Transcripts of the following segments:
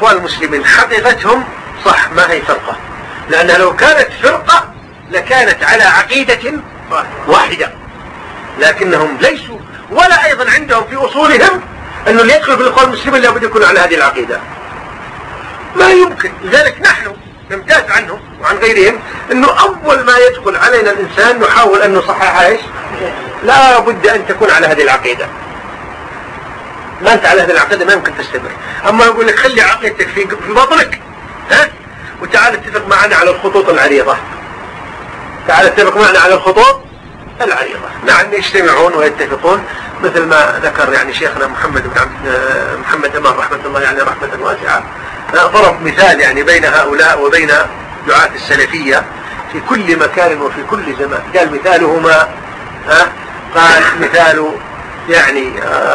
الإخوان المسلمين حقيقتهم صح ما هي فرقة، لأنها لو كانت فرقة لكانت على عقيدة واحدة، لكنهم ليسوا ولا أيضا عندهم في أصولهم أنه اللي يدخل في الإخوان المسلمين لابد يكون على هذه العقيدة، ما يمكن. لذلك نحن نمتاز عنهم وعن غيرهم أنه أول ما يدخل علينا الإنسان نحاول أن نصحح إيش؟ لا بد أن تكون على هذه العقيدة، ما أنت على هذه العقيدة ما يمكن تستمر. أما يقول لك خلي عقيدتك في بطنك وتعال اتفق معنا على الخطوط العريضة، تعال اتفق معنا على الخطوط العريضة. نعم يجتمعون ويتفقون مثل ما ذكر يعني شيخنا محمد أمان رحمة الله يعني رحمة واسعة، ضرب مثال يعني بين هؤلاء وبين دعاة السلفية في كل مكان وفي كل زمان. قال مثالهما قال مثال يعني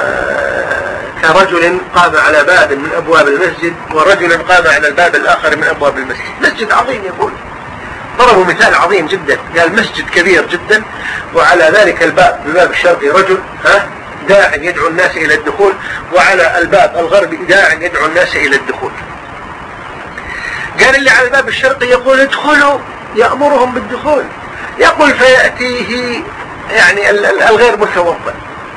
كرجل قام على باب من أبواب المسجد ورجل قام على الباب الآخر من أبواب المسجد. مسجد عظيم يقول، ضربوا مثال عظيم جدا، قال مسجد كبير جدا وعلى ذلك الباب الباب الشرقي رجل داع يدعو الناس إلى الدخول، وعلى الباب الغربي داع يدعو الناس إلى الدخول. قال اللي على الباب الشرقي يقول ادخلوا، يأمرهم بالدخول، يقول فيأتيه يعني الغير متوضئ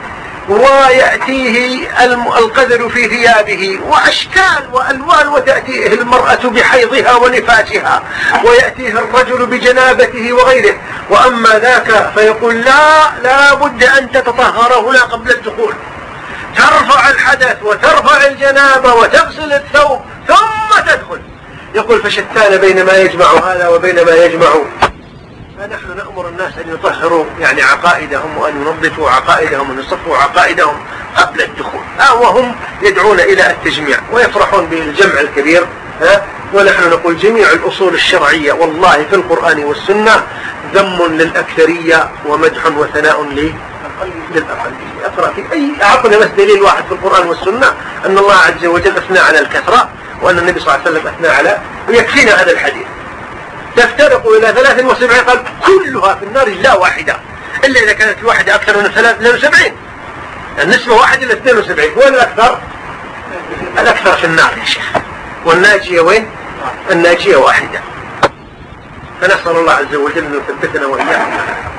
ويأتيه القذر في ثيابه وأشكال وألوان، وتأتيه المرأة بحيضها ونفاسها، ويأتيه الرجل بجنابته وغيره. وأما ذاك فيقول لا بد أن تتطهر هنا قبل الدخول، ترفع الحدث وترفع الجنابة وتغسل الثوب ثم تدخل. يقول فشتان بين ما يجمع هذا وبين ما يجمع. فنحن نأمر الناس أن يطهروا يعني عقائدهم وأن ينظفوا عقائدهم وأن يصفوا عقائدهم قبل الدخول، وهم يدعون إلى التجميع ويفرحون بالجمع الكبير. ونحن نقول جميع الأصول الشرعية والله في القرآن والسنة ذم للأكثرية ومدح وثناء للأقلية. أقرأ في أي أعطنا بس دليل واحد في القرآن والسنة أن الله عز وجل أثنى على الكثرة وأن النبي صلى الله عليه وسلم أثنى على، ويكفينا هذا الحديث. تفترق إلى 73 قال كلها في النار إلا واحدة، إلا إذا كانت الواحدة أكثر من 73. النسبة 1 إلى 72. وين الأكثر؟ الأكثر في النار يا شيخ. والناجية وين؟ الناجية واحدة. فنسأل الله عز وجل أن يثبتنا وإياكم.